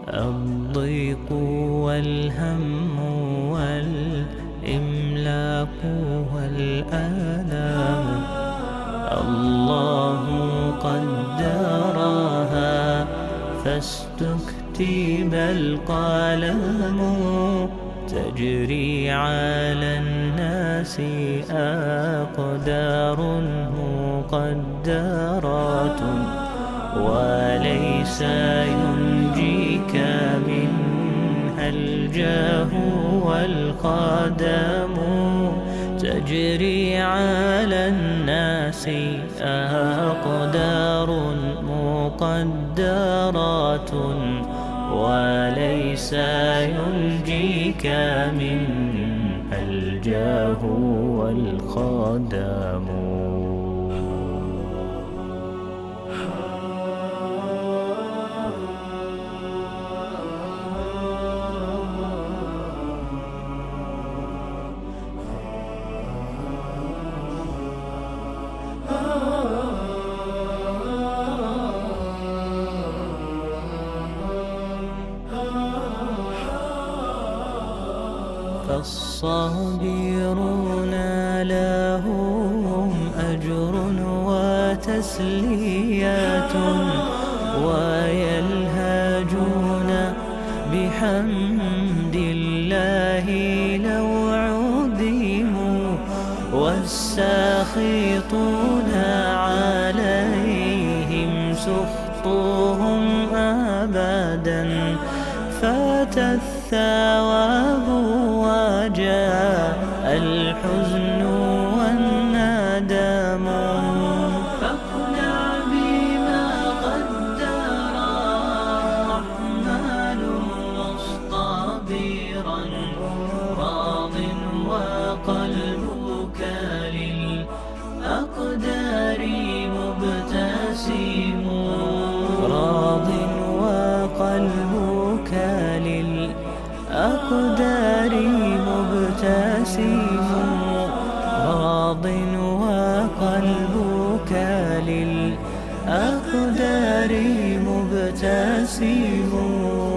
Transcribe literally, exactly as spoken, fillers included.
الضيق والهم والإملاق والآلام الله قدرها فاستكتب القلم تجري على الناس أقدار مقدرات وليس ينجيك منها الجاه والقدم تجري على الناس أقدار مقدرات وليس ينجيك منها الجاه والقدم. فالصابرون لهم أجر وتسليات ويلهجون بحمد الله لو عدموا والساخطون عليهم سخطهم أبدا فات الثواب وجاء الحزن والندم. فاقنع بما قدر الرحمن مصطبرا راض وقلبك للأقدار مبتسم راض وقلبك للأقدار مبتسم راض وقلبك للأقدار مبتسم.